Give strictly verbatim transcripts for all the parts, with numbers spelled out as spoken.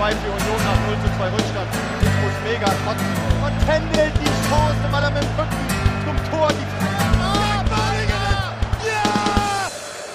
zwei für Union nach null zu zwei Rückstand. Nico Schläger trotzdem und pendelt die Chance, weil er mit dem Rücken zum Tor die Ah, Badiger! Ja!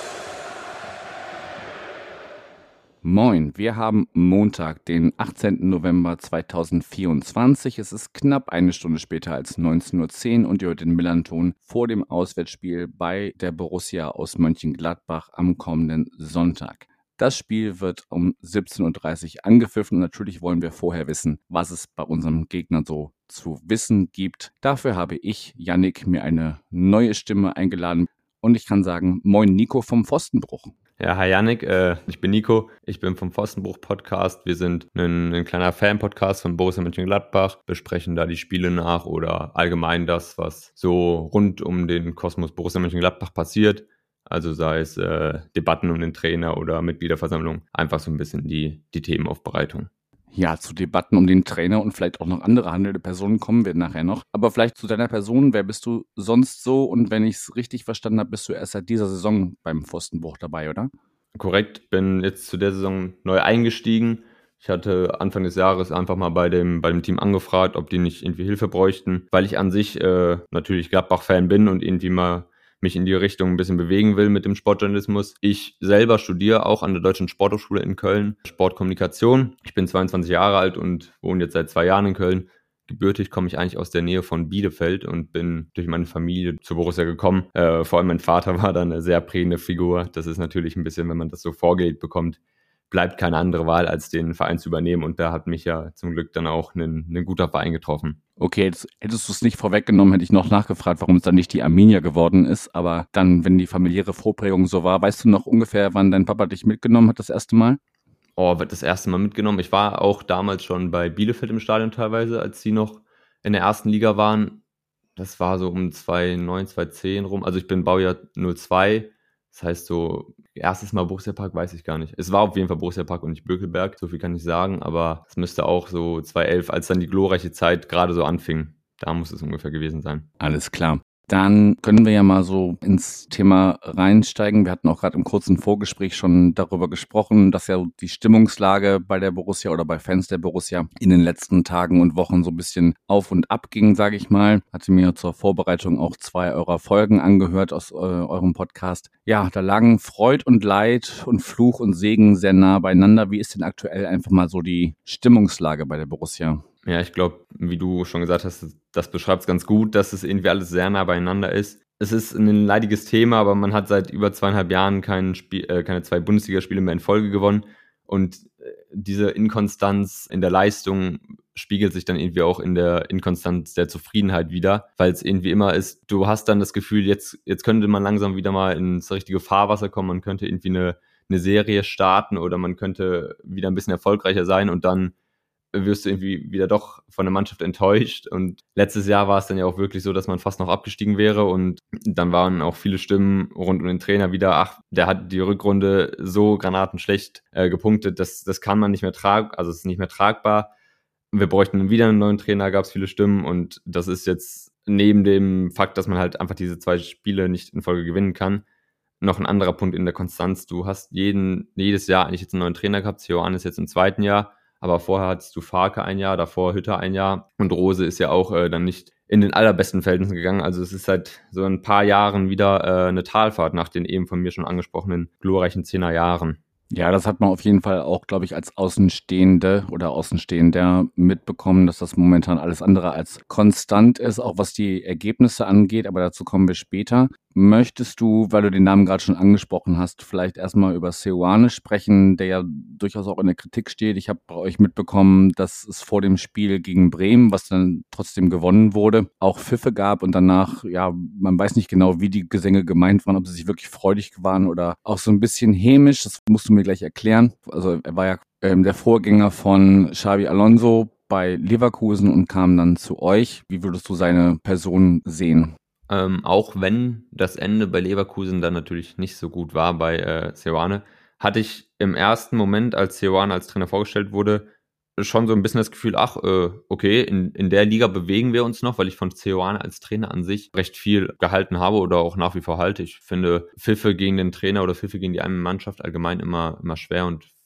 Moin, wir haben Montag, den achtzehnten November zweitausendvierundzwanzig. Es ist knapp eine Stunde später als neunzehn Uhr zehn und ihr hört den Millernton vor dem Auswärtsspiel bei der Borussia aus Mönchengladbach am kommenden Sonntag. Das Spiel wird um siebzehn Uhr dreißig angepfiffen und natürlich wollen wir vorher wissen, was es bei unserem Gegner so zu wissen gibt. Dafür habe ich, Yannick, mir eine neue Stimme eingeladen und ich kann sagen, moin Nico vom Pfostenbruch. Ja, hi Yannick, äh, ich bin Nico, ich bin vom Pfostenbruch-Podcast. Wir sind ein, ein kleiner Fan-Podcast von Borussia Mönchengladbach, besprechen da die Spiele nach oder allgemein das, was so rund um den Kosmos Borussia Mönchengladbach passiert. Also sei es äh, Debatten um den Trainer oder Mitgliederversammlung, einfach so ein bisschen die, die Themenaufbereitung. Ja, zu Debatten um den Trainer und vielleicht auch noch andere handelnde Personen kommen wir nachher noch. Aber vielleicht zu deiner Person, wer bist du sonst so? Und wenn ich es richtig verstanden habe, bist du erst seit dieser Saison beim Pfostenbruch dabei, oder? Korrekt, bin jetzt zu der Saison neu eingestiegen. Ich hatte Anfang des Jahres einfach mal bei dem, bei dem Team angefragt, ob die nicht irgendwie Hilfe bräuchten, weil ich an sich äh, natürlich Gladbach-Fan bin und irgendwie mal mich in die Richtung ein bisschen bewegen will mit dem Sportjournalismus. Ich selber studiere auch an der Deutschen Sporthochschule in Köln Sportkommunikation. Ich bin zweiundzwanzig Jahre alt und wohne jetzt seit zwei Jahren in Köln. Gebürtig komme ich eigentlich aus der Nähe von Bielefeld und bin durch meine Familie zu Borussia gekommen. Äh, vor allem mein Vater war da eine sehr prägende Figur. Das ist natürlich ein bisschen, wenn man das so vorgelegt bekommt, bleibt keine andere Wahl, als den Verein zu übernehmen. Und da hat mich ja zum Glück dann auch ein, ein guter Verein getroffen. Okay, jetzt hättest du es nicht vorweggenommen, hätte ich noch nachgefragt, warum es dann nicht die Arminia geworden ist. Aber dann, wenn die familiäre Vorprägung so war, weißt du noch ungefähr, wann dein Papa dich mitgenommen hat das erste Mal? Oh, wird das erste Mal mitgenommen. Ich war auch damals schon bei Bielefeld im Stadion teilweise, als sie noch in der ersten Liga waren. Das war so um zweitausendneun, zweitausendzehn rum. Also ich bin Baujahr null zwei. Das heißt so, erstes Mal Borussia Park weiß ich gar nicht. Es war auf jeden Fall Borussia Park und nicht Bökelberg, so viel kann ich sagen, aber es müsste auch so zweitausendelf, als dann die glorreiche Zeit gerade so anfing, da muss es ungefähr gewesen sein. Alles klar. Dann können wir ja mal so ins Thema reinsteigen. Wir hatten auch gerade im kurzen Vorgespräch schon darüber gesprochen, dass ja die Stimmungslage bei der Borussia oder bei Fans der Borussia in den letzten Tagen und Wochen so ein bisschen auf und ab ging, sage ich mal. Hatte mir zur Vorbereitung auch zwei eurer Folgen angehört aus äh, eurem Podcast. Ja, da lagen Freud und Leid und Fluch und Segen sehr nah beieinander. Wie ist denn aktuell einfach mal so die Stimmungslage bei der Borussia? Ja, ich glaube, wie du schon gesagt hast, das beschreibt es ganz gut, dass es irgendwie alles sehr nah beieinander ist. Es ist ein leidiges Thema, aber man hat seit über zweieinhalb Jahren kein Spiel, äh, keine zwei Bundesligaspiele mehr in Folge gewonnen. Und diese Inkonstanz in der Leistung spiegelt sich dann irgendwie auch in der Inkonstanz der Zufriedenheit wieder, weil es irgendwie immer ist, du hast dann das Gefühl, jetzt, jetzt könnte man langsam wieder mal ins richtige Fahrwasser kommen, man könnte irgendwie eine, eine Serie starten oder man könnte wieder ein bisschen erfolgreicher sein und dann wirst du irgendwie wieder doch von der Mannschaft enttäuscht. Und letztes Jahr war es dann ja auch wirklich so, dass man fast noch abgestiegen wäre und dann waren auch viele Stimmen rund um den Trainer wieder, ach, der hat die Rückrunde so granatenschlecht äh, gepunktet, das, das kann man nicht mehr tragen, also es ist nicht mehr tragbar. Wir bräuchten wieder einen neuen Trainer, gab es viele Stimmen und das ist jetzt neben dem Fakt, dass man halt einfach diese zwei Spiele nicht in Folge gewinnen kann, noch ein anderer Punkt in der Konstanz. Du hast jeden, jedes Jahr eigentlich jetzt einen neuen Trainer gehabt, Johann ist jetzt im zweiten Jahr, aber vorher hattest du Farke ein Jahr, davor Hütter ein Jahr und Rose ist ja auch äh, dann nicht in den allerbesten Verhältnissen gegangen. Also es ist seit so ein paar Jahren wieder äh, eine Talfahrt nach den eben von mir schon angesprochenen glorreichen zehner Jahren. Ja, das hat man auf jeden Fall auch, glaube ich, als Außenstehende oder Außenstehender mitbekommen, dass das momentan alles andere als konstant ist, auch was die Ergebnisse angeht, aber dazu kommen wir später. Möchtest du, weil du den Namen gerade schon angesprochen hast, vielleicht erstmal über Seoane sprechen, der ja durchaus auch in der Kritik steht. Ich habe bei euch mitbekommen, dass es vor dem Spiel gegen Bremen, was dann trotzdem gewonnen wurde, auch Pfiffe gab und danach, ja, man weiß nicht genau, wie die Gesänge gemeint waren, ob sie sich wirklich freudig waren oder auch so ein bisschen hämisch. Das musst du mir gleich erklären. Also er war ja ähm, der Vorgänger von Xabi Alonso bei Leverkusen und kam dann zu euch. Wie würdest du seine Person sehen? Ähm, auch wenn das Ende bei Leverkusen dann natürlich nicht so gut war bei äh, Seoane, hatte ich im ersten Moment, als Seoane als Trainer vorgestellt wurde, schon so ein bisschen das Gefühl, ach, äh, okay, in, in der Liga bewegen wir uns noch, weil ich von Seoane als Trainer an sich recht viel gehalten habe oder auch nach wie vor halte. Ich finde Pfiffe gegen den Trainer oder Pfiffe gegen die eine Mannschaft allgemein immer, immer schwer und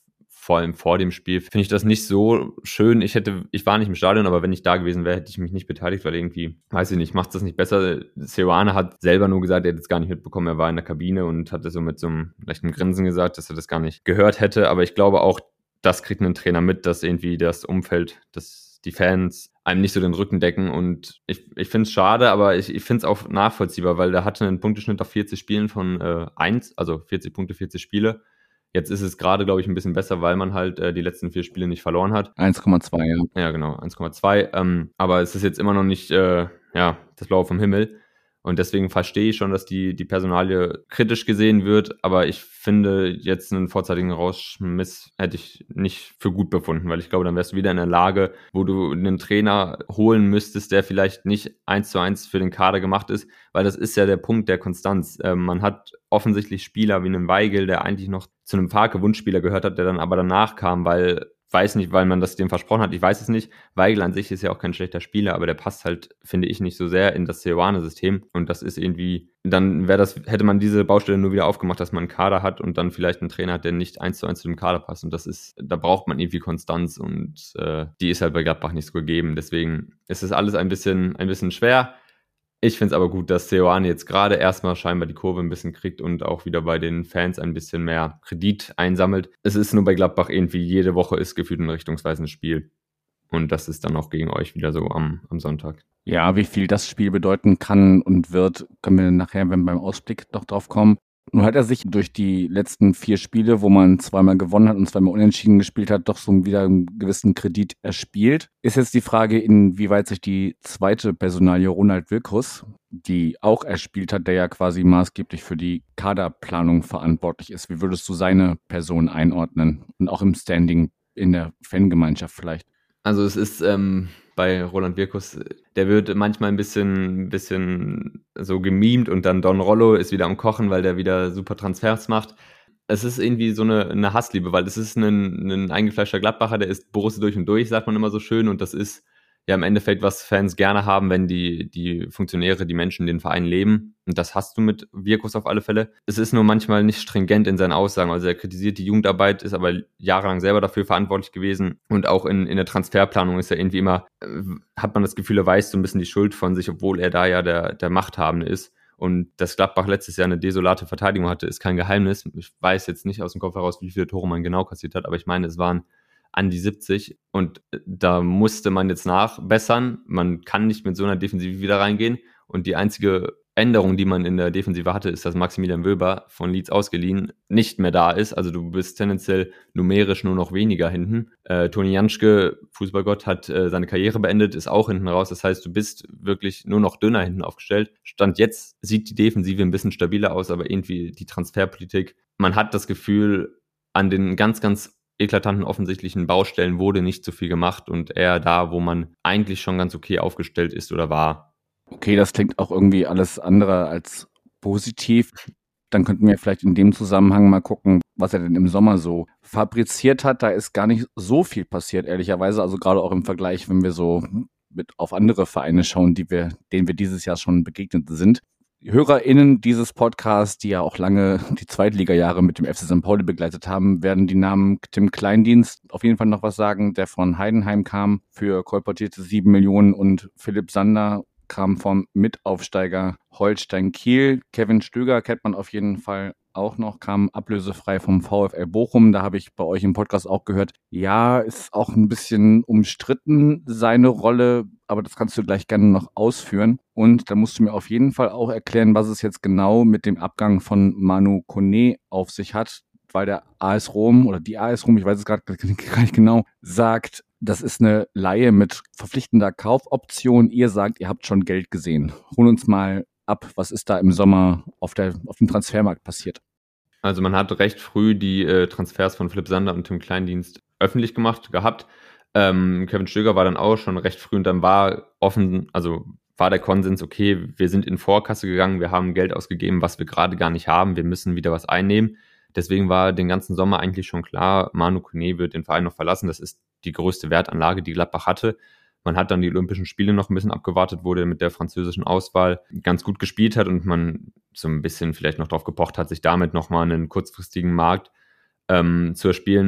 vor allem vor dem Spiel, finde ich das nicht so schön. Ich hätte, ich war nicht im Stadion, aber wenn ich da gewesen wäre, hätte ich mich nicht beteiligt, weil irgendwie, weiß ich nicht, macht das nicht besser. Seoane hat selber nur gesagt, er hätte es gar nicht mitbekommen, er war in der Kabine und hatte so mit so einem leichten Grinsen gesagt, dass er das gar nicht gehört hätte, aber ich glaube auch, das kriegt ein Trainer mit, dass irgendwie das Umfeld, dass die Fans einem nicht so den Rücken decken und ich, ich finde es schade, aber ich, ich finde es auch nachvollziehbar, weil der hatte einen Punkteschnitt auf vierzig Spielen von äh, eins, also vierzig Punkte, vierzig Spiele. Jetzt ist es gerade, glaube ich, ein bisschen besser, weil man halt äh, die letzten vier Spiele nicht verloren hat. eins Komma zwei, ja. Ja, genau, eins Komma zwei. Ähm, aber es ist jetzt immer noch nicht äh, ja, das Blaue vom Himmel. Und deswegen verstehe ich schon, dass die, die Personalie kritisch gesehen wird. Aber ich finde, jetzt einen vorzeitigen Rausschmiss hätte ich nicht für gut befunden, weil ich glaube, dann wärst du wieder in der Lage, wo du einen Trainer holen müsstest, der vielleicht nicht eins zu eins für den Kader gemacht ist, weil das ist ja der Punkt der Konstanz. Ähm, man hat offensichtlich Spieler wie einen Weigel, der eigentlich noch zu einem Farke-Wunschspieler gehört hat, der dann aber danach kam, weil weiß nicht, weil man das dem versprochen hat, ich weiß es nicht. Weigel an sich ist ja auch kein schlechter Spieler, aber der passt halt, finde ich, nicht so sehr in das Seoane-System und das ist irgendwie, dann wäre das, hätte man diese Baustelle nur wieder aufgemacht, dass man einen Kader hat und dann vielleicht einen Trainer hat, der nicht eins zu eins zu dem Kader passt und das ist, da braucht man irgendwie Konstanz und äh, die ist halt bei Gladbach nicht so gegeben, deswegen ist es alles ein bisschen, ein bisschen schwer. Ich finde es aber gut, dass Seoane jetzt gerade erstmal scheinbar die Kurve ein bisschen kriegt und auch wieder bei den Fans ein bisschen mehr Kredit einsammelt. Es ist nur bei Gladbach irgendwie, jede Woche ist gefühlt ein richtungsweisendes Spiel. Und das ist dann auch gegen euch wieder so am, am Sonntag. Ja, wie viel das Spiel bedeuten kann und wird, können wir nachher, wenn wir beim Ausblick noch drauf kommen. Nun hat er sich durch die letzten vier Spiele, wo man zweimal gewonnen hat und zweimal unentschieden gespielt hat, doch so wieder einen gewissen Kredit erspielt. Ist jetzt die Frage, inwieweit sich die zweite Personalie Ronald Wilkus, die auch erspielt hat, der ja quasi maßgeblich für die Kaderplanung verantwortlich ist. Wie würdest du seine Person einordnen? Und auch im Standing in der Fangemeinschaft vielleicht? Also es ist ähm, bei Roland Wirkus, der wird manchmal ein bisschen, bisschen so gemimt und dann Don Rollo ist wieder am Kochen, weil der wieder super Transfers macht. Es ist irgendwie so eine, eine Hassliebe, weil es ist ein, ein eingefleischter Gladbacher, der ist Borussia durch und durch, sagt man immer so schön und das ist ja im Endeffekt, was Fans gerne haben, wenn die, die Funktionäre, die Menschen den Verein leben. Und das hast du mit Wirkus auf alle Fälle. Es ist nur manchmal nicht stringent in seinen Aussagen. Also er kritisiert die Jugendarbeit, ist aber jahrelang selber dafür verantwortlich gewesen. Und auch in, in der Transferplanung ist er irgendwie immer, äh, hat man das Gefühl, er weist so ein bisschen die Schuld von sich, obwohl er da ja der, der Machthabende ist. Und dass Gladbach letztes Jahr eine desolate Verteidigung hatte, ist kein Geheimnis. Ich weiß jetzt nicht aus dem Kopf heraus, wie viele Tore man genau kassiert hat, aber ich meine, es waren an die siebzig und da musste man jetzt nachbessern. Man kann nicht mit so einer Defensive wieder reingehen und die einzige Änderung, die man in der Defensive hatte, ist, dass Maximilian Wöber von Leeds ausgeliehen nicht mehr da ist. Also du bist tendenziell numerisch nur noch weniger hinten. Äh, Toni Janschke, Fußballgott, hat äh, seine Karriere beendet, ist auch hinten raus. Das heißt, du bist wirklich nur noch dünner hinten aufgestellt. Stand jetzt sieht die Defensive ein bisschen stabiler aus, aber irgendwie die Transferpolitik, man hat das Gefühl, an den ganz, ganz eklatanten offensichtlichen Baustellen wurde nicht so viel gemacht und eher da, wo man eigentlich schon ganz okay aufgestellt ist oder war. Okay, das klingt auch irgendwie alles andere als positiv. Dann könnten wir vielleicht in dem Zusammenhang mal gucken, was er denn im Sommer so fabriziert hat. Da ist gar nicht so viel passiert, ehrlicherweise. Also gerade auch im Vergleich, wenn wir so mit auf andere Vereine schauen, die wir, denen wir dieses Jahr schon begegnet sind. HörerInnen dieses Podcasts, die ja auch lange die Zweitliga-Jahre mit dem F C Sankt Pauli begleitet haben, werden die Namen Tim Kleindienst auf jeden Fall noch was sagen, der von Heidenheim kam für kolportierte sieben Millionen und Philipp Sander kam vom Mitaufsteiger Holstein Kiel. Kevin Stöger kennt man auf jeden Fall auch noch, kam ablösefrei vom VfL Bochum. Da habe ich bei euch im Podcast auch gehört, ja, ist auch ein bisschen umstritten, seine Rolle, aber das kannst du gleich gerne noch ausführen. Und da musst du mir auf jeden Fall auch erklären, was es jetzt genau mit dem Abgang von Manu Kone auf sich hat, weil der A S Rom oder die A S Rom, ich weiß es gerade gar nicht genau, sagt, das ist eine Leihe mit verpflichtender Kaufoption. Ihr sagt, ihr habt schon Geld gesehen. Hol uns mal ab, was ist da im Sommer auf, der, auf dem Transfermarkt passiert? Also man hat recht früh die äh, Transfers von Philipp Sander und Tim Kleindienst öffentlich gemacht gehabt. Ähm, Kevin Stöger war dann auch schon recht früh und dann war offen, also war der Konsens, okay, wir sind in Vorkasse gegangen, wir haben Geld ausgegeben, was wir gerade gar nicht haben, wir müssen wieder was einnehmen. Deswegen war den ganzen Sommer eigentlich schon klar, Manu Kone wird den Verein noch verlassen. Das ist die größte Wertanlage, die Gladbach hatte. Man hat dann die Olympischen Spiele noch ein bisschen abgewartet, wo der mit der französischen Auswahl ganz gut gespielt hat und man so ein bisschen vielleicht noch drauf gepocht hat, sich damit nochmal einen kurzfristigen Markt ähm, zu erspielen.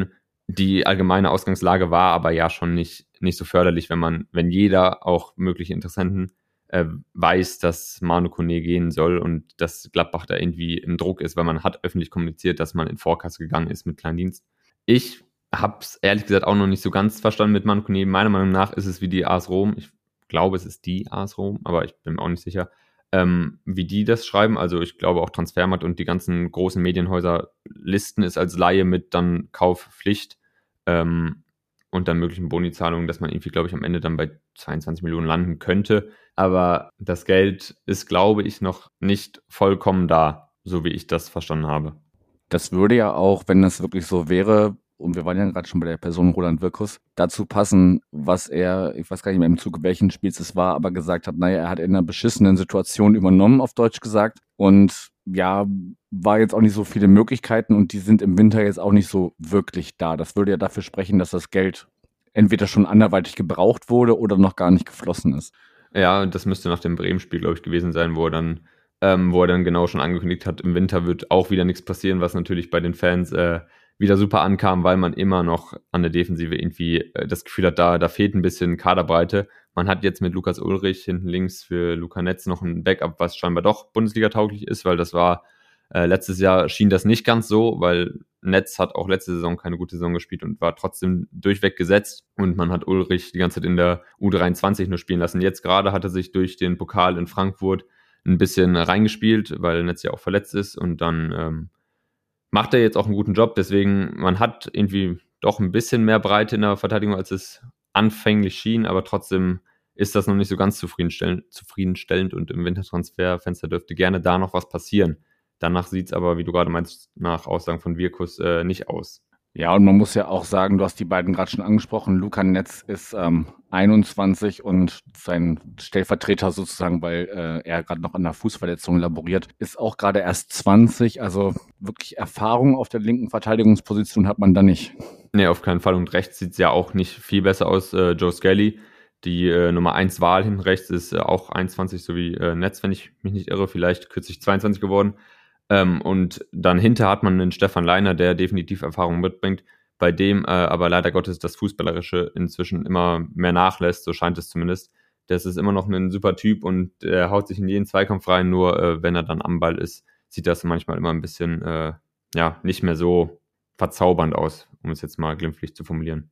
Die allgemeine Ausgangslage war aber ja schon nicht, nicht so förderlich, wenn man, wenn jeder, auch mögliche Interessenten, äh, weiß, dass Manu Kone gehen soll und dass Gladbach da irgendwie im Druck ist, weil man hat öffentlich kommuniziert, dass man in Vorkasse gegangen ist mit Kleindienst. Ich habe es ehrlich gesagt auch noch nicht so ganz verstanden mit Manu Kone. Meiner Meinung nach ist es wie die A S Rom. Ich glaube, es ist die A S Rom, aber ich bin mir auch nicht sicher, ähm, wie die das schreiben. Also ich glaube auch Transfermarkt und die ganzen großen Medienhäuser listen es als Laie mit dann Kaufpflicht ähm, und dann möglichen Bonizahlungen, dass man irgendwie, glaube ich, am Ende dann bei zweiundzwanzig Millionen landen könnte. Aber das Geld ist, glaube ich, noch nicht vollkommen da, so wie ich das verstanden habe. Das würde ja auch, wenn das wirklich so wäre, und wir waren ja gerade schon bei der Person Roland Wirkus, dazu passen, was er, ich weiß gar nicht mehr im Zuge welchen Spiels es war, aber gesagt hat, naja, er hat in einer beschissenen Situation übernommen, auf Deutsch gesagt, und ja, war jetzt auch nicht so viele Möglichkeiten und die sind im Winter jetzt auch nicht so wirklich da. Das würde ja dafür sprechen, dass das Geld entweder schon anderweitig gebraucht wurde oder noch gar nicht geflossen ist. Ja, das müsste nach dem Bremen-Spiel, glaube ich, gewesen sein, wo er dann, ähm, wo er dann genau schon angekündigt hat, im Winter wird auch wieder nichts passieren, was natürlich bei den Fans äh, wieder super ankam, weil man immer noch an der Defensive irgendwie äh, das Gefühl hat, da, da fehlt ein bisschen Kaderbreite. Man hat jetzt mit Lukas Ulrich hinten links für Luca Netz noch ein Backup, was scheinbar doch Bundesliga-tauglich ist, weil das war, äh, letztes Jahr schien das nicht ganz so, weil Netz hat auch letzte Saison keine gute Saison gespielt und war trotzdem durchweg gesetzt und man hat Ulrich die ganze Zeit in der U dreiundzwanzig nur spielen lassen. Jetzt gerade hat er sich durch den Pokal in Frankfurt ein bisschen reingespielt, weil Netz ja auch verletzt ist und dann ähm, macht er jetzt auch einen guten Job, deswegen, man hat irgendwie doch ein bisschen mehr Breite in der Verteidigung, als es anfänglich schien, aber trotzdem ist das noch nicht so ganz zufriedenstellend, zufriedenstellend und im Wintertransferfenster dürfte gerne da noch was passieren. Danach sieht es aber, wie du gerade meinst, nach Aussagen von Wirkus äh, nicht aus. Ja, und man muss ja auch sagen, du hast die beiden gerade schon angesprochen, Luca Netz ist ähm, einundzwanzig und sein Stellvertreter sozusagen, weil äh, er gerade noch an einer Fußverletzung laboriert, ist auch gerade erst zwanzig, also wirklich Erfahrung auf der linken Verteidigungsposition hat man da nicht. Nee, auf keinen Fall, und rechts sieht es ja auch nicht viel besser aus. äh, Joe Skelly, die äh, Nummer eins Wahl hinten rechts, ist äh, auch einundzwanzig, so wie äh, Netz, wenn ich mich nicht irre, vielleicht kürzlich zweiundzwanzig geworden. Ähm, und dann hinter hat man einen Stefan Leiner, der definitiv Erfahrung mitbringt, bei dem äh, aber leider Gottes das Fußballerische inzwischen immer mehr nachlässt, so scheint es zumindest. Das ist immer noch ein super Typ und er haut sich in jeden Zweikampf rein, nur äh, wenn er dann am Ball ist, sieht das manchmal immer ein bisschen äh, ja, nicht mehr so verzaubernd aus, um es jetzt mal glimpflich zu formulieren.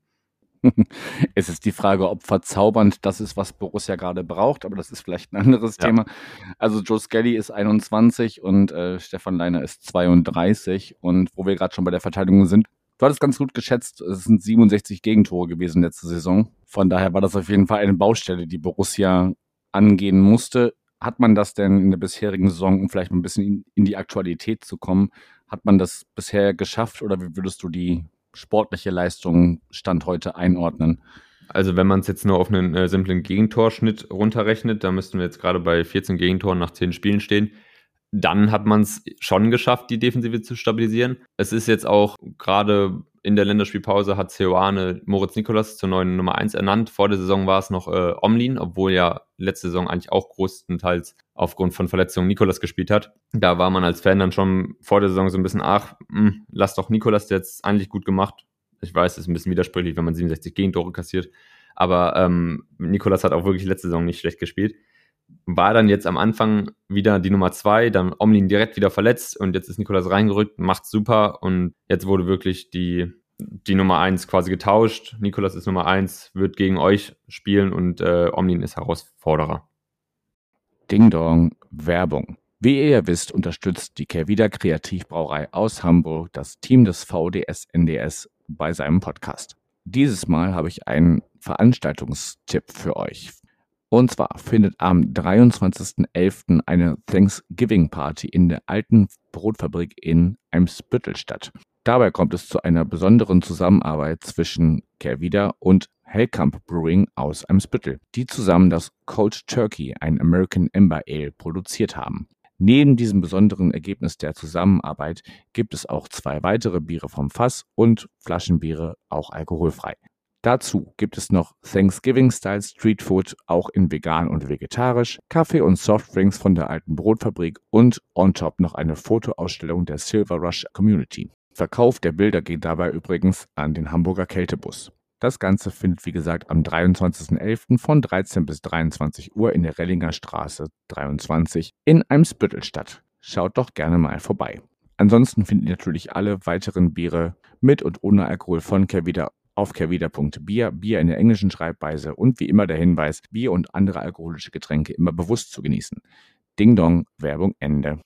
Es ist die Frage, ob verzaubernd das ist, was Borussia gerade braucht, aber das ist vielleicht ein anderes ja. Thema. Also Joe Skelly ist einundzwanzig und äh, Stefan Leiner ist zweiunddreißig und wo wir gerade schon bei der Verteidigung sind, du hattest ganz gut geschätzt, es sind siebenundsechzig Gegentore gewesen letzte Saison. Von daher war das auf jeden Fall eine Baustelle, die Borussia angehen musste. Hat man das denn in der bisherigen Saison, um vielleicht ein bisschen in, in die Aktualität zu kommen, hat man das bisher geschafft oder wie würdest du die sportliche Leistung Stand heute einordnen? Also wenn man es jetzt nur auf einen äh, simplen Gegentorschnitt runterrechnet, da müssten wir jetzt gerade bei vierzehn Gegentoren nach zehn Spielen stehen, dann hat man es schon geschafft, die Defensive zu stabilisieren. Es ist jetzt auch gerade in der Länderspielpause hat Seoane Moritz Nicolas zur neuen Nummer eins ernannt. Vor der Saison war es noch äh, Omlin, obwohl ja letzte Saison eigentlich auch größtenteils aufgrund von Verletzungen Nicolas gespielt hat. Da war man als Fan dann schon vor der Saison so ein bisschen, ach, mh, lass doch Nicolas, der hat es eigentlich gut gemacht. Ich weiß, es ist ein bisschen widersprüchlich, wenn man siebenundsechzig Gegentore kassiert, aber ähm, Nicolas hat auch wirklich letzte Saison nicht schlecht gespielt. War dann jetzt am Anfang wieder die Nummer zwei, dann Omlin direkt wieder verletzt und jetzt ist Nicolas reingerückt, macht super und jetzt wurde wirklich die, die Nummer eins quasi getauscht. Nicolas ist Nummer eins, wird gegen euch spielen und äh, Omlin ist Herausforderer. Ding Dong, Werbung. Wie ihr ja wisst, unterstützt die Kehrwieder Kreativbrauerei aus Hamburg das Team des V D S N D S bei seinem Podcast. Dieses Mal habe ich einen Veranstaltungstipp für euch. Und zwar findet am dreiundzwanzigsten elften eine Thanksgiving-Party in der alten Brotfabrik in Eimsbüttel statt. Dabei kommt es zu einer besonderen Zusammenarbeit zwischen Kehrwieder und Hellkamp Brewing aus Eimsbüttel, die zusammen das Cold Turkey, ein American Amber Ale, produziert haben. Neben diesem besonderen Ergebnis der Zusammenarbeit gibt es auch zwei weitere Biere vom Fass und Flaschenbiere, auch alkoholfrei. Dazu gibt es noch Thanksgiving-Style Street Food, auch in vegan und vegetarisch, Kaffee und Softdrinks von der alten Brotfabrik und on top noch eine Fotoausstellung der Silver Rush Community. Verkauf der Bilder geht dabei übrigens an den Hamburger Kältebus. Das Ganze findet, wie gesagt, am dreiundzwanzigsten elften von dreizehn bis dreiundzwanzig Uhr in der Rellinger Straße dreiundzwanzig in Eimsbüttel statt. Schaut doch gerne mal vorbei. Ansonsten findet ihr natürlich alle weiteren Biere mit und ohne Alkohol von Kehrwieder auf kehrwieder punkt bier, Bier in der englischen Schreibweise und wie immer der Hinweis, Bier und andere alkoholische Getränke immer bewusst zu genießen. Ding Dong, Werbung Ende.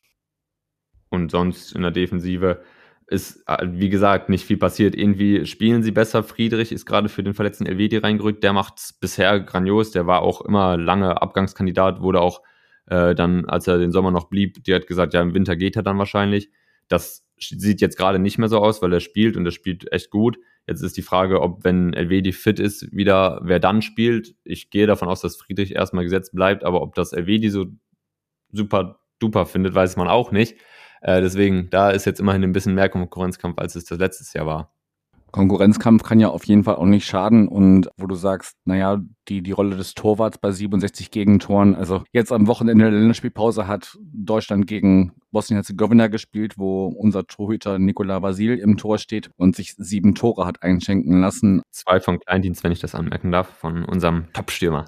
Und sonst in der Defensive ist, wie gesagt, nicht viel passiert. Irgendwie spielen sie besser. Friedrich ist gerade für den verletzten Elvedi reingerückt. Der macht es bisher grandios. Der war auch immer lange Abgangskandidat, wurde auch äh, dann, als er den Sommer noch blieb, die hat gesagt, ja, im Winter geht er dann wahrscheinlich. Das sieht jetzt gerade nicht mehr so aus, weil er spielt und er spielt echt gut. Jetzt ist die Frage, ob, wenn Elvedi fit ist, wieder wer dann spielt. Ich gehe davon aus, dass Friedrich erstmal gesetzt bleibt, aber ob das Elvedi so super duper findet, weiß man auch nicht. Äh, deswegen, da ist jetzt immerhin ein bisschen mehr Konkurrenzkampf, als es das letztes Jahr war. Konkurrenzkampf kann ja auf jeden Fall auch nicht schaden und wo du sagst, naja, die, die Rolle des Torwarts bei siebenundsechzig Gegentoren, also jetzt am Wochenende der Länderspielpause hat Deutschland gegen Bosnien-Herzegowina gespielt, wo unser Torhüter Nikola Vasil im Tor steht und sich sieben Tore hat einschenken lassen. Zwei vom Kleindienst, wenn ich das anmerken darf, von unserem Top-Stürmer.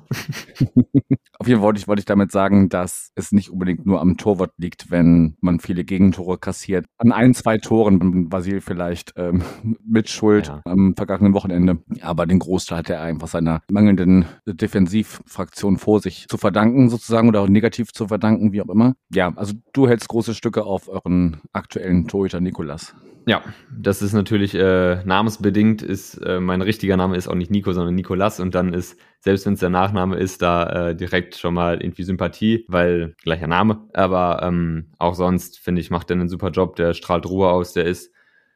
Auf jeden Fall wollte ich, wollte ich damit sagen, dass es nicht unbedingt nur am Torwart liegt, wenn man viele Gegentore kassiert. An ein, zwei Toren Vasil vielleicht ähm, mit Schuld ja. am vergangenen Wochenende. Aber den Großteil hat er einfach seiner mangelnden Defensivfraktion vor sich zu verdanken sozusagen oder auch negativ zu verdanken, wie auch immer. Ja, also du hältst große Stücke auf euren aktuellen Torhüter Nikolas. Ja, das ist natürlich äh, namensbedingt, ist äh, mein richtiger Name ist auch nicht Nico, sondern Nikolas und dann ist, selbst wenn es der Nachname ist, da äh, direkt schon mal irgendwie Sympathie, weil gleicher Name, aber ähm, auch sonst, finde ich, macht er einen super Job, der strahlt Ruhe aus, der ist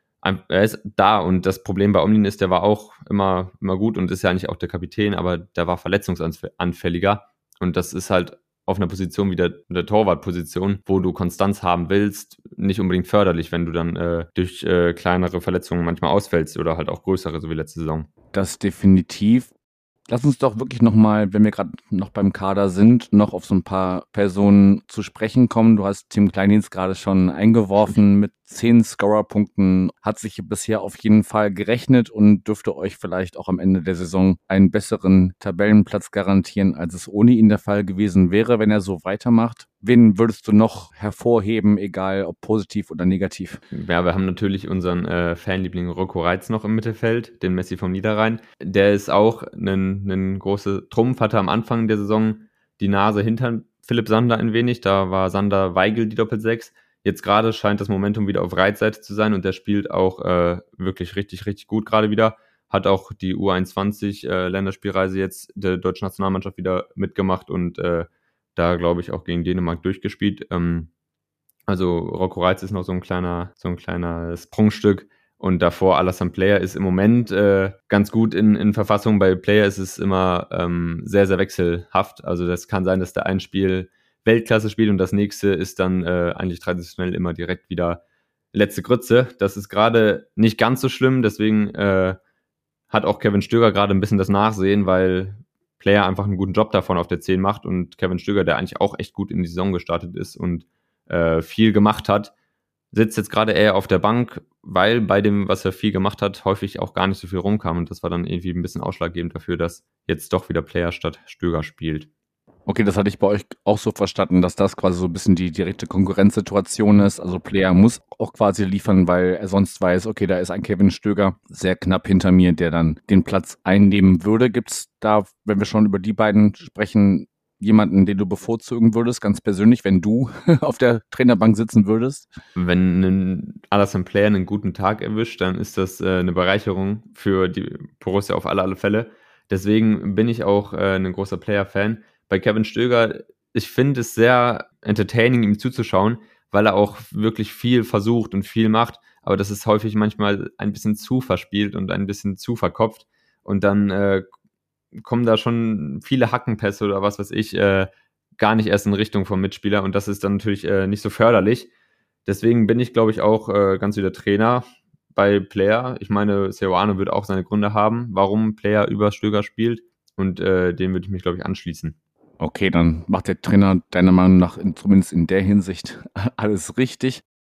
er ist da und das Problem bei Omlin ist, der war auch immer, immer gut und ist ja eigentlich auch der Kapitän, aber der war verletzungsanfälliger und das ist halt auf einer Position wie der, der Torwartposition, wo du Konstanz haben willst, nicht unbedingt förderlich, wenn du dann äh, durch äh, kleinere Verletzungen manchmal ausfällst oder halt auch größere, so wie letzte Saison. Das definitiv. Lass uns doch wirklich nochmal, wenn wir gerade noch beim Kader sind, noch auf so ein paar Personen zu sprechen kommen. Du hast Tim Kleindienst gerade schon eingeworfen mit zehn Scorerpunkten, hat sich bisher auf jeden Fall gerechnet und dürfte euch vielleicht auch am Ende der Saison einen besseren Tabellenplatz garantieren, als es ohne ihn der Fall gewesen wäre, wenn er so weitermacht. Wen würdest du noch hervorheben, egal ob positiv oder negativ? Ja, wir haben natürlich unseren äh, Fanliebling Rocco Reitz noch im Mittelfeld, den Messi vom Niederrhein. Der ist auch ein, ein großer Trumpf, hatte am Anfang der Saison die Nase hinter Philipp Sander ein wenig. Da war Sander Weigel die Doppelsechs. Jetzt gerade scheint das Momentum wieder auf Reitz Seite zu sein und der spielt auch äh, wirklich richtig, richtig gut gerade wieder. Hat auch die U einundzwanzig äh, Länderspielreise jetzt der deutschen Nationalmannschaft wieder mitgemacht und äh, da, glaube ich, auch gegen Dänemark durchgespielt. Ähm, also Rocco Reitz ist noch so ein kleiner, so ein kleines Prunkstück. Und davor Alassane Player ist im Moment äh, ganz gut in, in Verfassung. Bei Player ist es immer ähm, sehr, sehr wechselhaft. Also das kann sein, dass der ein Spiel Weltklasse spielt und das nächste ist dann äh, eigentlich traditionell immer direkt wieder letzte Grütze. Das ist gerade nicht ganz so schlimm. Deswegen äh, hat auch Kevin Stöger gerade ein bisschen das Nachsehen, weil Player einfach einen guten Job davon auf der zehn macht und Kevin Stöger, der eigentlich auch echt gut in die Saison gestartet ist und äh, viel gemacht hat, sitzt jetzt gerade eher auf der Bank, weil bei dem, was er viel gemacht hat, häufig auch gar nicht so viel rumkam und das war dann irgendwie ein bisschen ausschlaggebend dafür, dass jetzt doch wieder Player statt Stöger spielt. Okay, das hatte ich bei euch auch so verstanden, dass das quasi so ein bisschen die direkte Konkurrenzsituation ist. Also Player muss auch quasi liefern, weil er sonst weiß, okay, da ist ein Kevin Stöger sehr knapp hinter mir, der dann den Platz einnehmen würde. Gibt es da, wenn wir schon über die beiden sprechen, jemanden, den du bevorzugen würdest, ganz persönlich, wenn du auf der Trainerbank sitzen würdest? Wenn ein Alassane Player einen guten Tag erwischt, dann ist das äh, eine Bereicherung für die Borussia auf alle, alle Fälle. Deswegen bin ich auch äh, ein großer Player-Fan. Bei Kevin Stöger, ich finde es sehr entertaining, ihm zuzuschauen, weil er auch wirklich viel versucht und viel macht, aber das ist häufig manchmal ein bisschen zu verspielt und ein bisschen zu verkopft und dann äh, kommen da schon viele Hackenpässe oder was weiß ich, äh, gar nicht erst in Richtung vom Mitspieler und das ist dann natürlich äh, nicht so förderlich. Deswegen bin ich, glaube ich, auch äh, ganz wieder Trainer bei Player. Ich meine, Seoane wird auch seine Gründe haben, warum Player über Stöger spielt und äh, dem würde ich mich, glaube ich, anschließen. Okay, dann macht der Trainer deiner Meinung nach in, zumindest in der Hinsicht alles richtig.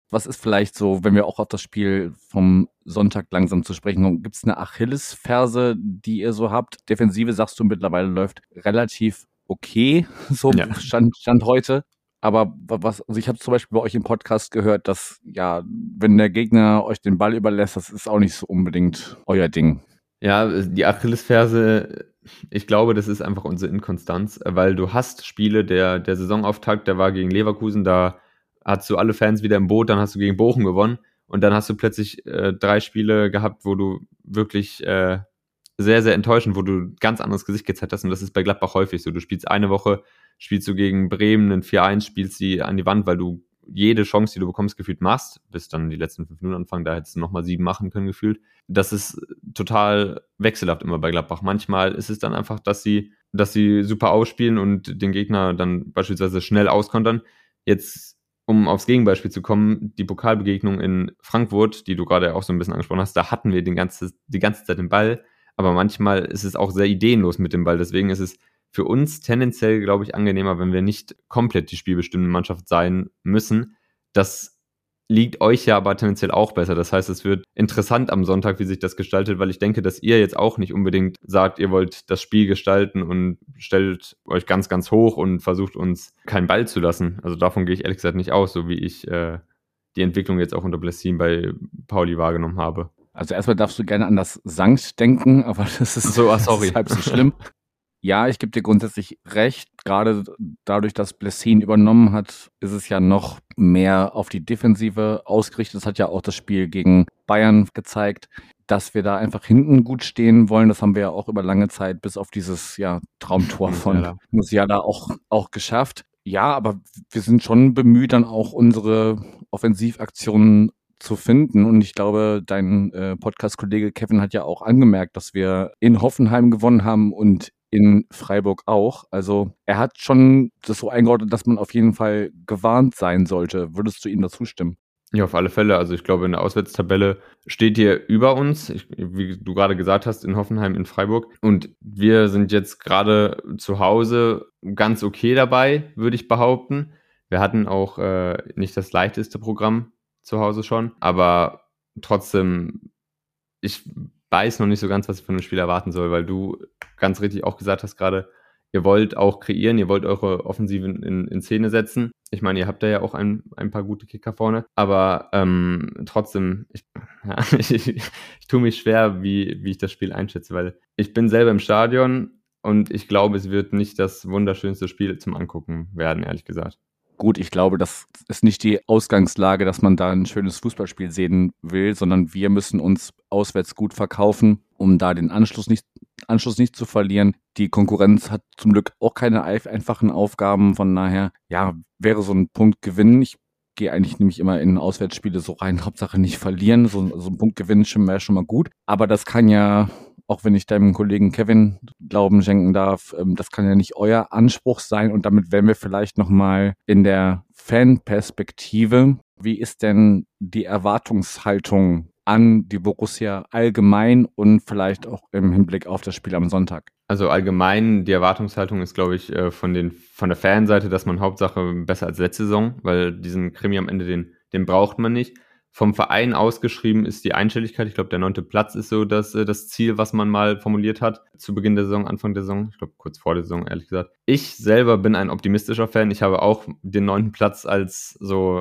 Was ist vielleicht so, wenn wir auch auf das Spiel vom Sonntag langsam zu sprechen kommen, gibt es eine Achillesferse, die ihr so habt? Defensive, sagst du, mittlerweile läuft relativ okay, so Ja. Stand, Stand heute. Aber was, also ich habe zum Beispiel bei euch im Podcast gehört, dass, ja, wenn der Gegner euch den Ball überlässt, das ist auch nicht so unbedingt euer Ding. Ja, die Achillesferse, ich glaube, das ist einfach unsere Inkonstanz, weil du hast Spiele, der, der Saisonauftakt, der war gegen Leverkusen, da hast du alle Fans wieder im Boot, dann hast du gegen Bochum gewonnen und dann hast du plötzlich äh, drei Spiele gehabt, wo du wirklich äh, sehr, sehr enttäuschend, wo du ganz anderes Gesicht gezeigt hast und das ist bei Gladbach häufig so. Du spielst eine Woche, spielst du gegen Bremen ein vier eins, spielst sie an die Wand, weil du jede Chance, die du bekommst, gefühlt machst, bis dann die letzten fünf Minuten anfangen, da hättest du nochmal sieben machen können, gefühlt. Das ist total wechselhaft immer bei Gladbach. Manchmal ist es dann einfach, dass sie, dass sie super ausspielen und den Gegner dann beispielsweise schnell auskontern. Jetzt, um aufs Gegenbeispiel zu kommen, die Pokalbegegnung in Frankfurt, die du gerade auch so ein bisschen angesprochen hast, da hatten wir den ganze, die ganze Zeit den Ball, aber manchmal ist es auch sehr ideenlos mit dem Ball. Deswegen ist es für uns tendenziell, glaube ich, angenehmer, wenn wir nicht komplett die spielbestimmende Mannschaft sein müssen. Das liegt euch ja aber tendenziell auch besser. Das heißt, es wird interessant am Sonntag, wie sich das gestaltet, weil ich denke, dass ihr jetzt auch nicht unbedingt sagt, ihr wollt das Spiel gestalten und stellt euch ganz, ganz hoch und versucht uns keinen Ball zu lassen. Also davon gehe ich ehrlich gesagt nicht aus, so wie ich äh, die Entwicklung jetzt auch unter Blessin bei Pauli wahrgenommen habe. Also erstmal darfst du gerne an das Sankt denken, aber das ist, so, ah, sorry. Das ist halb so schlimm. Ja, ich gebe dir grundsätzlich recht. Gerade dadurch, dass Blessin übernommen hat, ist es ja noch mehr auf die Defensive ausgerichtet. Das hat ja auch das Spiel gegen Bayern gezeigt, dass wir da einfach hinten gut stehen wollen. Das haben wir ja auch über lange Zeit bis auf dieses ja, Traumtor von Ja. Musiala auch, auch geschafft. Ja, aber wir sind schon bemüht, dann auch unsere Offensivaktionen zu finden. Und ich glaube, dein äh, Podcast-Kollege Kevin hat ja auch angemerkt, dass wir in Hoffenheim gewonnen haben und in Freiburg auch. Also er hat schon das so eingeordnet, dass man auf jeden Fall gewarnt sein sollte. Würdest du ihm dazu stimmen? Ja, auf alle Fälle. Also ich glaube, in der Auswärtstabelle steht ihr über uns, ich, wie du gerade gesagt hast, in Hoffenheim, in Freiburg. Und wir sind jetzt gerade zu Hause ganz okay dabei, würde ich behaupten. Wir hatten auch äh, nicht das leichteste Programm zu Hause schon, aber trotzdem, ich weiß noch nicht so ganz, was ich von dem Spiel erwarten soll, weil du ganz richtig auch gesagt hast gerade, ihr wollt auch kreieren, ihr wollt eure Offensiven in, in Szene setzen. Ich meine, ihr habt da ja auch ein, ein paar gute Kicker vorne, aber ähm, trotzdem, ich, ja, ich, ich, ich tue mich schwer, wie, wie ich das Spiel einschätze, weil ich bin selber im Stadion und ich glaube, es wird nicht das wunderschönste Spiel zum Angucken werden, ehrlich gesagt. Gut, ich glaube, das ist nicht die Ausgangslage, dass man da ein schönes Fußballspiel sehen will, sondern wir müssen uns auswärts gut verkaufen, um da den Anschluss nicht, Anschluss nicht zu verlieren. Die Konkurrenz hat zum Glück auch keine einfachen Aufgaben, von daher, ja, wäre so ein Punkt gewinnen. Ich gehe eigentlich nämlich immer in Auswärtsspiele so rein, Hauptsache nicht verlieren, so, so ein Punkt gewinnen wäre schon mal gut, aber das kann ja, auch wenn ich deinem Kollegen Kevin Glauben schenken darf, das kann ja nicht euer Anspruch sein und damit wären wir vielleicht nochmal in der Fanperspektive. Wie ist denn die Erwartungshaltung an die Borussia allgemein und vielleicht auch im Hinblick auf das Spiel am Sonntag? Also allgemein, die Erwartungshaltung ist, glaube ich, von den von der Fanseite, dass man Hauptsache besser als letzte Saison, weil diesen Krimi am Ende, den, den braucht man nicht. Vom Verein ausgeschrieben ist die Einstelligkeit. Ich glaube, der neunte Platz ist so das, das Ziel, was man mal formuliert hat zu Beginn der Saison, Anfang der Saison. Ich glaube, kurz vor der Saison, ehrlich gesagt. Ich selber bin ein optimistischer Fan. Ich habe auch den neunten Platz als so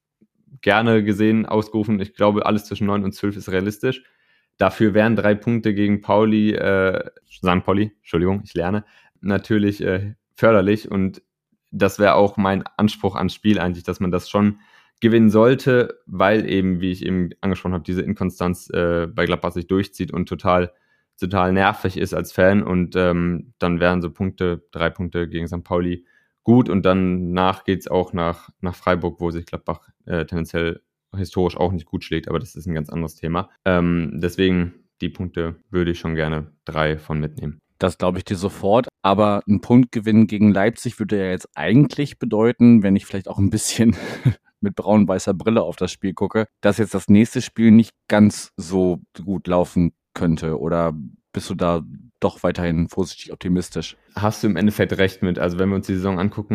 gerne gesehen ausgerufen. Ich glaube, alles zwischen neun und zwölf ist realistisch. Dafür wären drei Punkte gegen Pauli, äh, Sankt Pauli, Entschuldigung, ich lerne, natürlich äh, förderlich. Und das wäre auch mein Anspruch ans Spiel eigentlich, dass man das schon gewinnen sollte, weil eben, wie ich eben angesprochen habe, diese Inkonstanz äh, bei Gladbach sich durchzieht und total, total nervig ist als Fan. Und ähm, dann wären so Punkte, drei Punkte gegen Sankt Pauli gut. Und danach geht es auch nach, nach Freiburg, wo sich Gladbach äh, tendenziell historisch auch nicht gut schlägt. Aber das ist ein ganz anderes Thema. Ähm, deswegen, die Punkte würde ich schon gerne drei von mitnehmen. Das glaube ich dir sofort. Aber ein Punktgewinn gegen Leipzig würde ja jetzt eigentlich bedeuten, wenn ich vielleicht auch ein bisschen mit braun-weißer Brille auf das Spiel gucke, dass jetzt das nächste Spiel nicht ganz so gut laufen könnte. Oder bist du da doch weiterhin vorsichtig optimistisch? Hast du im Endeffekt recht mit. Also wenn wir uns die Saison angucken,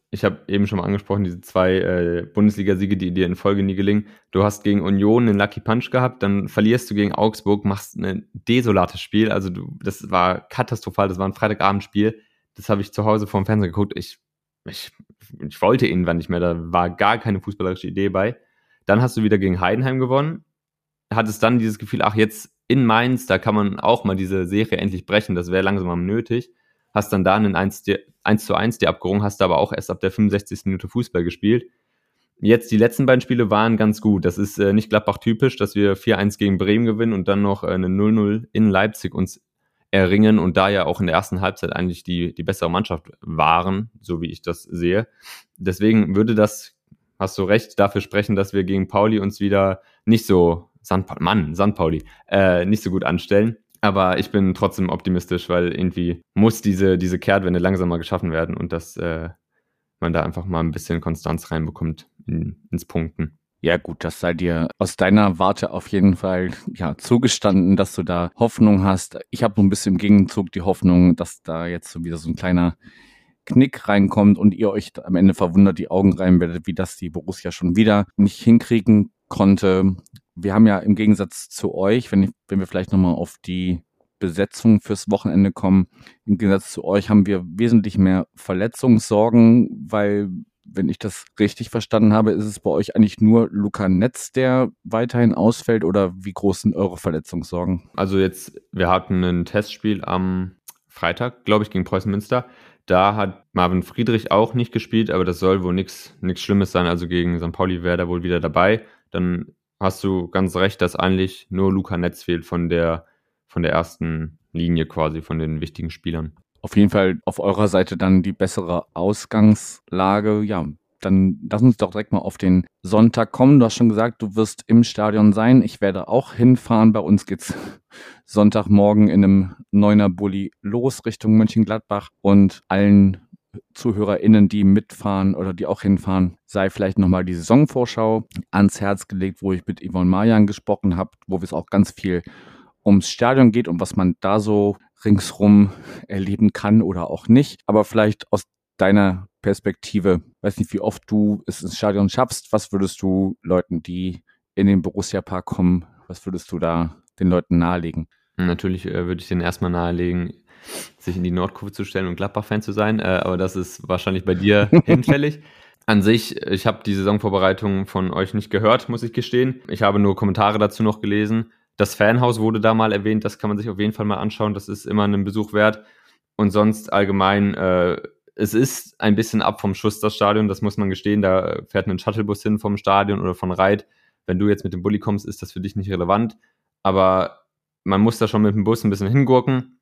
Ich habe eben schon mal angesprochen, diese zwei äh, Bundesliga-Siege, die dir in Folge nie gelingen. Du hast gegen Union einen Lucky Punch gehabt, dann verlierst du gegen Augsburg, machst ein desolates Spiel. Also du, das war katastrophal, das war ein Freitagabendspiel. Das habe ich zu Hause vorm Fernseher geguckt. Ich, ich, ich wollte irgendwann nicht mehr, da war gar keine fußballerische Idee bei. Dann hast du wieder gegen Heidenheim gewonnen. Hattest dann dieses Gefühl, ach jetzt in Mainz, da kann man auch mal diese Serie endlich brechen, das wäre langsam mal nötig. Hast dann da einen eins zu eins dir abgerungen, hast aber auch erst ab der fünfundsechzigsten Minute Fußball gespielt. Jetzt die letzten beiden Spiele waren ganz gut. Das ist äh, nicht Gladbach-typisch, dass wir vier eins gegen Bremen gewinnen und dann noch äh, eine null null in Leipzig uns erringen und da ja auch in der ersten Halbzeit eigentlich die, die bessere Mannschaft waren, so wie ich das sehe. Deswegen würde das, hast du recht, dafür sprechen, dass wir gegen Pauli uns wieder nicht so, Sand, Mann, Sankt Pauli, äh, nicht so gut anstellen. Aber ich bin trotzdem optimistisch, weil irgendwie muss diese, diese Kehrtwende langsam mal geschaffen werden und dass äh, man da einfach mal ein bisschen Konstanz reinbekommt in, ins Punkten. Ja gut, das sei dir aus deiner Warte auf jeden Fall ja zugestanden, dass du da Hoffnung hast. Ich habe so ein bisschen im Gegenzug die Hoffnung, dass da jetzt so wieder so ein kleiner Knick reinkommt und ihr euch am Ende verwundert die Augen rein werdet, wie das die Borussia schon wieder nicht hinkriegen konnte. Wir haben ja im Gegensatz zu euch, wenn, ich, wenn wir vielleicht nochmal auf die Besetzung fürs Wochenende kommen, im Gegensatz zu euch haben wir wesentlich mehr Verletzungssorgen, weil, wenn ich das richtig verstanden habe, ist es bei euch eigentlich nur Luca Netz, der weiterhin ausfällt, oder wie groß sind eure Verletzungssorgen? Also jetzt, wir hatten ein Testspiel am Freitag, glaube ich, gegen Preußen Münster. Da hat Marvin Friedrich auch nicht gespielt, aber das soll wohl nichts nichts Schlimmes sein. Also gegen Sankt Pauli wäre er wohl wieder dabei. Dann hast du ganz recht, dass eigentlich nur Luca Netz fehlt von der, von der ersten Linie quasi, von den wichtigen Spielern. Auf jeden Fall auf eurer Seite dann die bessere Ausgangslage. Ja, dann lass uns doch direkt mal auf den Sonntag kommen. Du hast schon gesagt, du wirst im Stadion sein. Ich werde auch hinfahren. Bei uns geht's Sonntagmorgen in einem Neuner-Bulli los Richtung Mönchengladbach. Und allen ZuhörerInnen, die mitfahren oder die auch hinfahren, sei vielleicht nochmal die Saisonvorschau ans Herz gelegt, wo ich mit Yvonne Marian gesprochen habe, wo es auch ganz viel ums Stadion geht und was man da so ringsrum erleben kann oder auch nicht. Aber vielleicht aus deiner Perspektive, weiß nicht, wie oft du es ins Stadion schaffst, was würdest du Leuten, die in den Borussia-Park kommen, was würdest du da den Leuten nahelegen? Natürlich äh, würde ich denen erstmal nahelegen, sich in die Nordkurve zu stellen und Gladbach-Fan zu sein, äh, aber das ist wahrscheinlich bei dir hinfällig. An sich, ich habe die Saisonvorbereitung von euch nicht gehört, muss ich gestehen. Ich habe nur Kommentare dazu noch gelesen. Das Fanhaus wurde da mal erwähnt, das kann man sich auf jeden Fall mal anschauen, das ist immer einen Besuch wert. Und sonst allgemein, äh, es ist ein bisschen ab vom Schuss, das Stadion, das muss man gestehen, da fährt ein Shuttlebus hin vom Stadion oder von Reit. Wenn du jetzt mit dem Bulli kommst, ist das für dich nicht relevant, aber man muss da schon mit dem Bus ein bisschen hingurken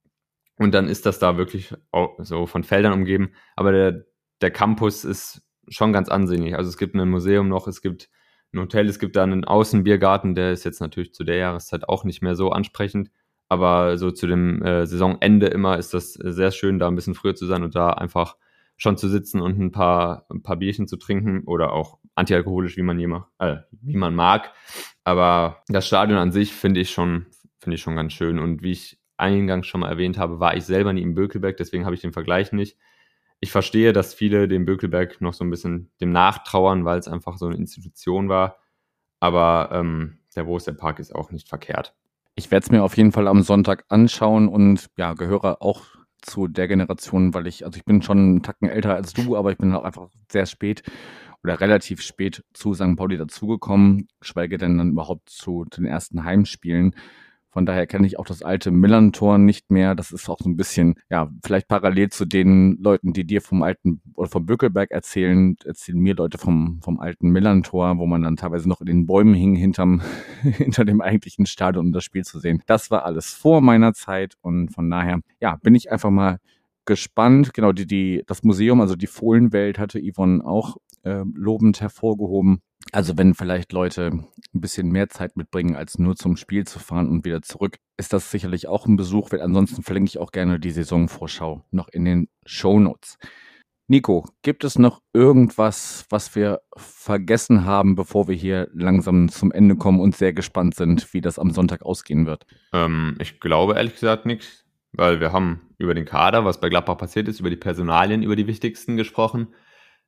und dann ist das da wirklich auch so von Feldern umgeben, aber der, der Campus ist schon ganz ansehnlich, also es gibt ein Museum noch, es gibt ein Hotel, es gibt da einen Außenbiergarten, der ist jetzt natürlich zu der Jahreszeit auch nicht mehr so ansprechend, aber so zu dem äh, Saisonende immer ist das sehr schön, da ein bisschen früher zu sein und da einfach schon zu sitzen und ein paar, ein paar Bierchen zu trinken oder auch antialkoholisch, wie man, jema, äh, wie man mag. Aber das Stadion an sich finde ich schon, finde ich schon ganz schön. Und wie ich eingangs schon mal erwähnt habe, war ich selber nie im Bökelberg, deswegen habe ich den Vergleich nicht. Ich verstehe, dass viele dem Bökelberg noch so ein bisschen dem nachtrauern, weil es einfach so eine Institution war. Aber ähm, der Borussia-Park ist auch nicht verkehrt. Ich werde es mir auf jeden Fall am Sonntag anschauen und ja, gehöre auch zu der Generation, weil ich, also ich bin schon einen Tacken älter als du, aber ich bin auch einfach sehr spät oder relativ spät zu Sankt Pauli dazugekommen, geschweige denn dann überhaupt zu den ersten Heimspielen. Von daher kenne ich auch das alte Millern-Tor nicht mehr. Das ist auch so ein bisschen, ja, vielleicht parallel zu den Leuten, die dir vom alten oder vom Bökelberg erzählen, erzählen mir Leute vom, vom alten Millern-Tor, wo man dann teilweise noch in den Bäumen hing, hinterm, hinter dem eigentlichen Stadion, um das Spiel zu sehen. Das war alles vor meiner Zeit und von daher, ja, bin ich einfach mal gespannt. Genau, die, die, das Museum, also die Fohlenwelt hatte Yvonne auch äh, lobend hervorgehoben. Also wenn vielleicht Leute ein bisschen mehr Zeit mitbringen, als nur zum Spiel zu fahren und wieder zurück, ist das sicherlich auch ein Besuch wert. Ansonsten verlinke ich auch gerne die Saisonvorschau noch in den Shownotes. Nico, gibt es noch irgendwas, was wir vergessen haben, bevor wir hier langsam zum Ende kommen und sehr gespannt sind, wie das am Sonntag ausgehen wird? Ähm, ich glaube ehrlich gesagt nichts, weil wir haben über den Kader, was bei Gladbach passiert ist, über die Personalien, über die wichtigsten gesprochen.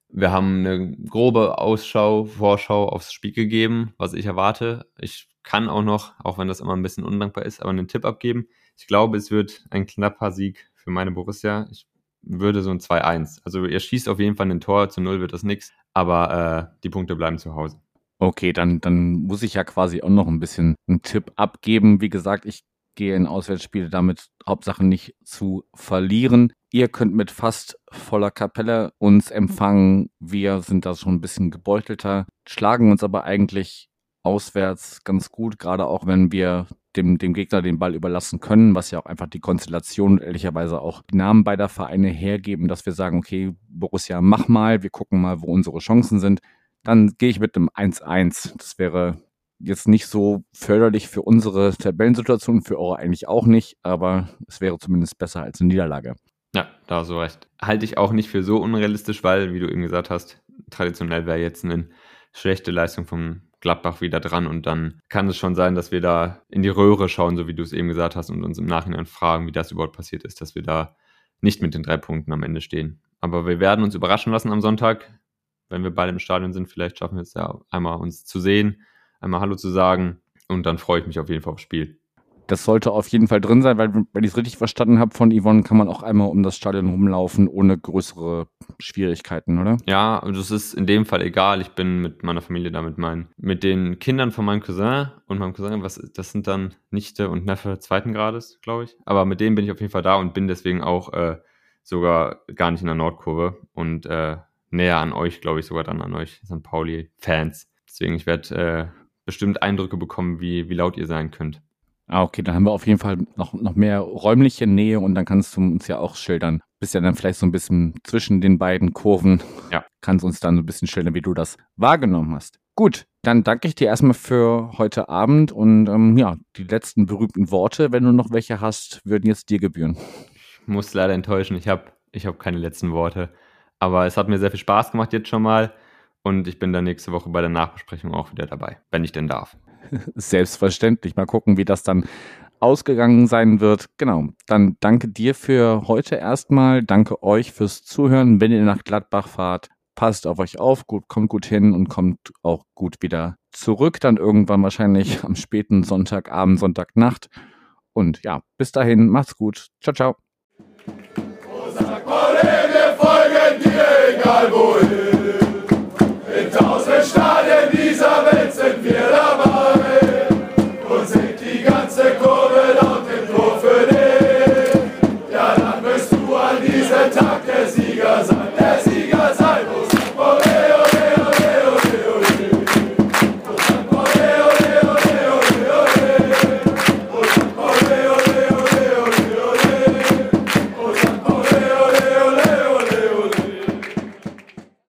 Wir haben eine grobe Ausschau, Vorschau aufs Spiel gegeben, was ich erwarte. Ich kann auch noch, auch wenn das immer ein bisschen undankbar ist, aber einen Tipp abgeben. Ich glaube, es wird ein knapper Sieg für meine Borussia. Ich würde so ein zwei eins. Also ihr schießt auf jeden Fall ein Tor, zu null wird das nichts, aber äh, die Punkte bleiben zu Hause. Okay, dann, dann muss ich ja quasi auch noch ein bisschen einen Tipp abgeben. Wie gesagt, ich gehe in Auswärtsspiele damit Hauptsache nicht zu verlieren. Ihr könnt mit fast voller Kapelle uns empfangen. Wir sind da schon ein bisschen gebeutelter, schlagen uns aber eigentlich auswärts ganz gut, gerade auch wenn wir dem, dem Gegner den Ball überlassen können, was ja auch einfach die Konstellation und ehrlicherweise auch die Namen beider Vereine hergeben, dass wir sagen, okay, Borussia, mach mal, wir gucken mal, wo unsere Chancen sind. Dann gehe ich mit einem eins eins. Das wäre jetzt nicht so förderlich für unsere Tabellensituation, für eure eigentlich auch nicht, aber es wäre zumindest besser als eine Niederlage. Ja, da hast du recht. Halte ich auch nicht für so unrealistisch, weil, wie du eben gesagt hast, traditionell wäre jetzt eine schlechte Leistung vom Gladbach wieder dran und dann kann es schon sein, dass wir da in die Röhre schauen, so wie du es eben gesagt hast und uns im Nachhinein fragen, wie das überhaupt passiert ist, dass wir da nicht mit den drei Punkten am Ende stehen. Aber wir werden uns überraschen lassen am Sonntag, wenn wir beide im Stadion sind. Vielleicht schaffen wir es ja einmal uns zu sehen, einmal Hallo zu sagen und dann freue ich mich auf jeden Fall aufs Spiel. Das sollte auf jeden Fall drin sein, weil, wenn ich es richtig verstanden habe von Yvonne, kann man auch einmal um das Stadion rumlaufen, ohne größere Schwierigkeiten, oder? Ja, und das ist in dem Fall egal. Ich bin mit meiner Familie da, mit, meinen, mit den Kindern von meinem Cousin und meinem Cousin, was, das sind dann Nichte und Neffe zweiten Grades, glaube ich. Aber mit denen bin ich auf jeden Fall da und bin deswegen auch äh, sogar gar nicht in der Nordkurve und äh, näher an euch, glaube ich, sogar dann an euch Sankt Pauli-Fans. Deswegen, ich werde äh, bestimmt Eindrücke bekommen, wie, wie laut ihr sein könnt. Ah, okay, dann haben wir auf jeden Fall noch, noch mehr räumliche Nähe und dann kannst du uns ja auch schildern. Bist ja dann vielleicht so ein bisschen zwischen den beiden Kurven. Ja. Kannst uns dann so ein bisschen schildern, wie du das wahrgenommen hast. Gut, dann danke ich dir erstmal für heute Abend und ähm, ja, die letzten berühmten Worte, wenn du noch welche hast, würden jetzt dir gebühren. Ich muss leider enttäuschen, ich habe ich hab keine letzten Worte. Aber es hat mir sehr viel Spaß gemacht jetzt schon mal und ich bin dann nächste Woche bei der Nachbesprechung auch wieder dabei, wenn ich denn darf. Selbstverständlich. Mal gucken, wie das dann ausgegangen sein wird. Genau. Dann danke dir für heute erstmal. Danke euch fürs Zuhören. Wenn ihr nach Gladbach fahrt, passt auf euch auf, gut, kommt gut hin und kommt auch gut wieder zurück. Dann irgendwann wahrscheinlich am späten Sonntagabend, Sonntagnacht. Und ja, bis dahin, macht's gut. Ciao, ciao. Wir folgen dir, egal wo